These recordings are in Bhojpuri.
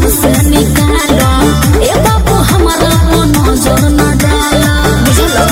मन से निकालो ए बाबू हमारा को नजर न डाला बुझलो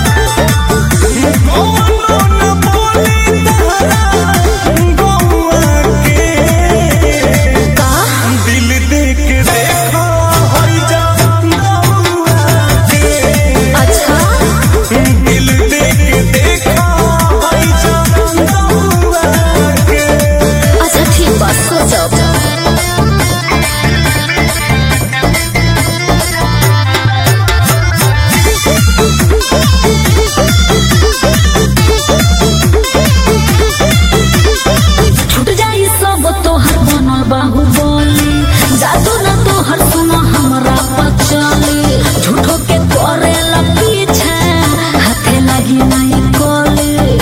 बाहुबली जादू ना तो हर सुना हमरा पचली झूठो के करेला पीछे हाथे लगी नहीं कोली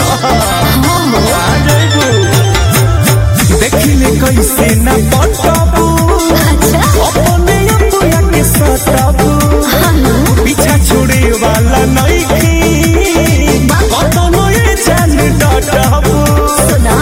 देखिले कैसे ना पटबू अपने अपुया के सटबू पीछा छोड़े वाला नहीं की कतनो ये जान डटबू सुना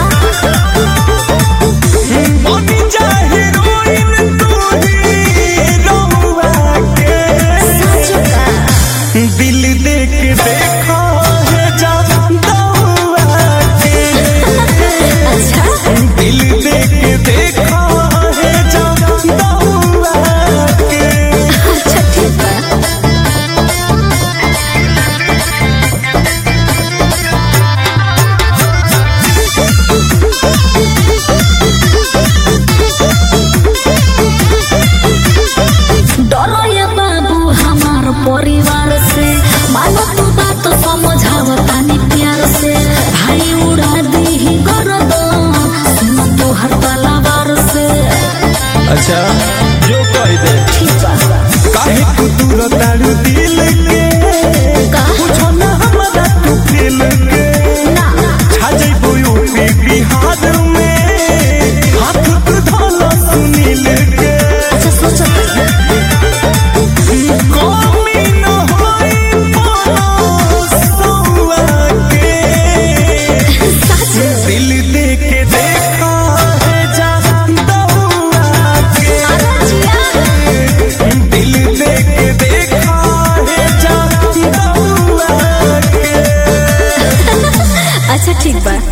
दिल देख देखो है दौआ के अच्छा दिल देख देखो है दौआ के अच्छा ठीक है डरो ये बाबू हमार परिवार से मानो तू बात समझावता नहीं प्यार से भाई उड़ा दी ही गर्दन सुनो तो हर तलवार से अच्छा जो कह दे ठीक बा काहे तू दूर तारू दिल के पूछो ना हमरा तू दिल के ना छा जइबो यूपी बिहार में हाथ तू धोला सुनील के अच्छा सोचो दिल देख देखा है दौआ के दिल देख देखा है दौआ के अच्छा ठीक बा।